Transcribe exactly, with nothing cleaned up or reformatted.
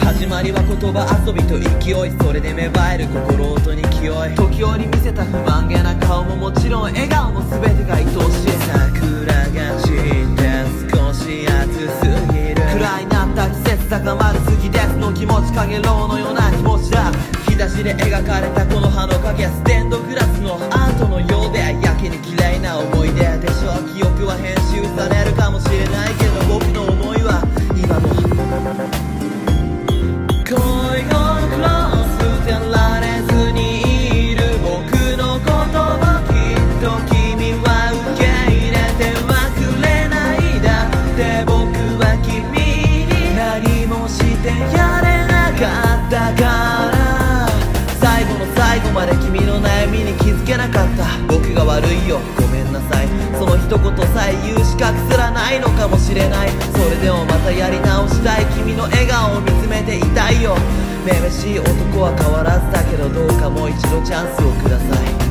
始まりは言葉遊びと勢い、それで芽生える心音に勢い、時折見せた不満げな顔ももちろん笑顔も全てが愛おしい。桜が散って少し暑すぎる、暗いなった季節高まる次ですの気持ち、かげろうのような気持ちだ。日差しで描かれたこの葉の影、ステンドグラスのアートのようでやけに綺麗な思い出でしょう。記憶は編集されるかもしれないけど、僕の思いは今も恋をクロス捨てられずにいる僕の言葉、きっと君は受け入れてはくれないだって、僕は君に何もしてやれなかったから、最後の最後まで君の悩みに気づけなかった。僕が悪いよごめんなさい、その一言さえ言う資格すらないのかもしれない。それでもまたやり直したい、君の笑顔を見つめていたいよ。めめしい男は変わらずだけど、どうかもう一度チャンスをください。